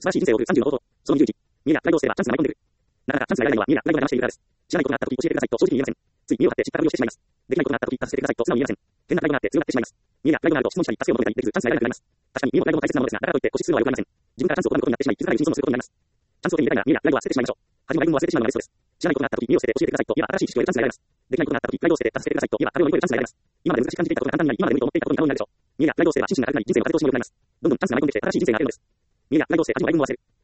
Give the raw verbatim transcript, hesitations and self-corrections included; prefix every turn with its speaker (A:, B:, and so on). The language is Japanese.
A: 素晴らしい人生を送るさんじゅうの弟。そのにじゅういち。見えや、ライドを捨てればチャンスが舞い込んでくる。なかなかチャンスが得られないのは見えや、ライドが騙しているからです。知らないことがあった時教えてくださいと正直に言えません。つい身を張って知ったふりをしてしまいます。できないことがあった時助けてくださいと素直に言えません。変なライドがあって強がってしまいます。見えや、ライドがあると質問したり助けを求めたりできずチャンスが得られなくなります。確かに見えもライドも大切なものですが、だからといって固執するのは良くありません。自分からチャンスを拒むことになってしまい、気づかないうちに損をすることになります。チャンスを手に入れたいなら見えや、ライドは捨ててしまいましょう。はじめライドも忘れてしまうのがベストです。知らないことがあった時身を捨てて教えてくださいと言えば新しい知識を得るチャンスが得られます。できないことがあった時ライドを捨てて助けてくださいと言えば壁を乗り越えるチャンスが得られます。今まで難しく感じていたことが簡単になり、今まで無理と思っていたことに可能になるでしょう。見えや、ライドを捨てれば心身が楽になり、人生の風通しも良くなります。どんどんチャンスが舞い込んできて新しい人生が得られるのです。見えや、ライドを捨て、はじめライドも忘れる。